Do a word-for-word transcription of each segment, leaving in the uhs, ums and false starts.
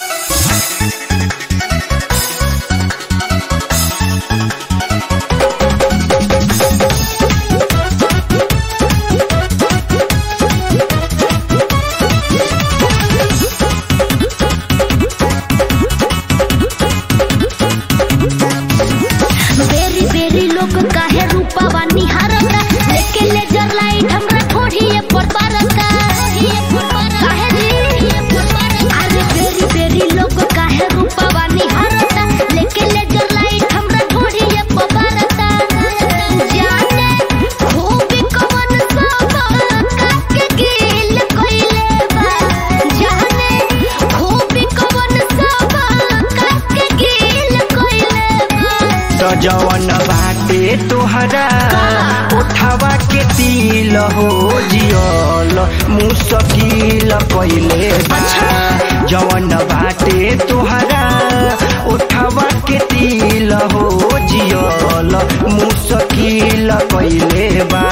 जवन बाटे तोहरा उठावा के तिल हो जियल मुश्किल कइले बा। जवन बाटे तोहरा उठावा के तिल हो जियल मुश्किल कइले बा।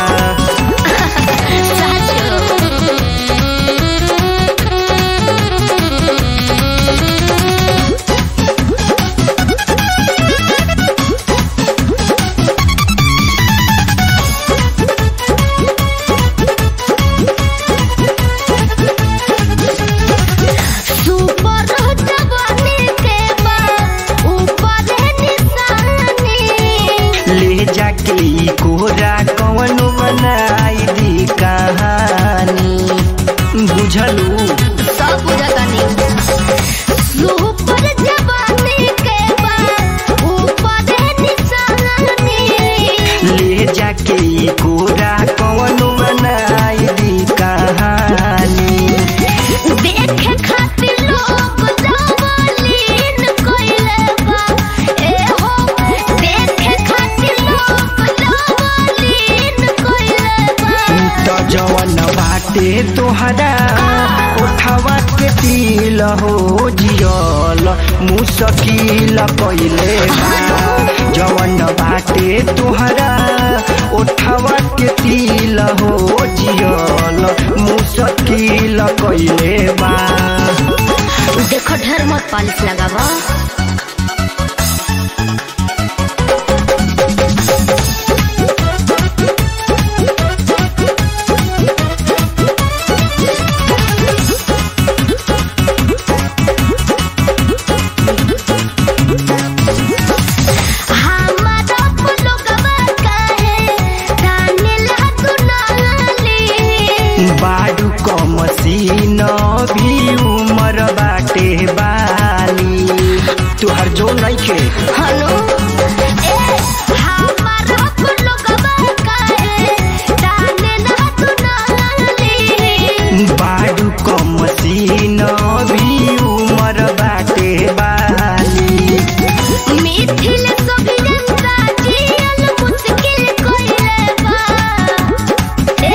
कोरा कौन बनाई दी कहानी बुझलू सब बुझतानी। सुपर जवानी के बाद ऊपर निशानी ले जाके कोरा कौन बनाई दी कहानी। देखे खातिर लोग जवालीन कइले बा। ए हो देखे खातिर लोग जवन बाटे तोहरा उठावा के तिल हो जियल मुश्किल कइले बा। जवन बाटे तोहरा उठावा के तिल हो जियल मुश्किल कइले बा। देखो ढेर मत पालिश लगावा। बाडू क मसीन भी उमर बाटे बाली तुहर जो नइखे हेलो ए हमारा लोगवा काहे दाने ना सुनाली। बाडू क मसीन भी उमर बाटे बाली मिथिल सोभियंता जियल मुश्किल कइले बा। ए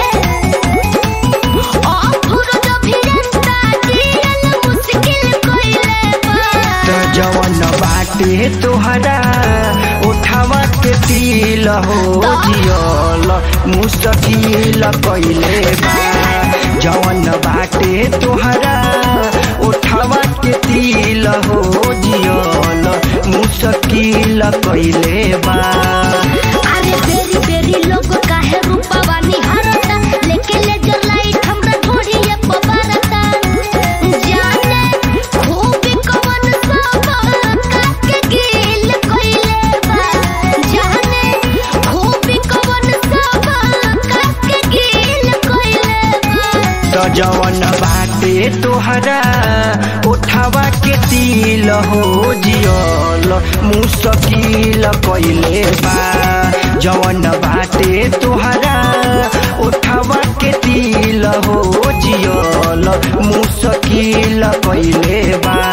जवन बाटे तोहरा उठावा के तिल हो जियल मुश्किल कइले बा। जवन बाटे तोहरा उठावा के तिल हो जियल मुश्किल कइले बा। अरे बेरी बेरी लोग काहे रूपवा निहारता लेके लेजर लाइट हमरा ढोढ़िए पबारता। जाने खूब कवन सब काके गिल कइले बा। जाने खूब कवन सब काके गिल कइले बा। तो जवन बाटे तोहरा उठावा के तिल हो जियल मुश्किल कइले बा। जवन बाटे तोहरा उठावा के तिल हो जियल मुश्किल कइले बा।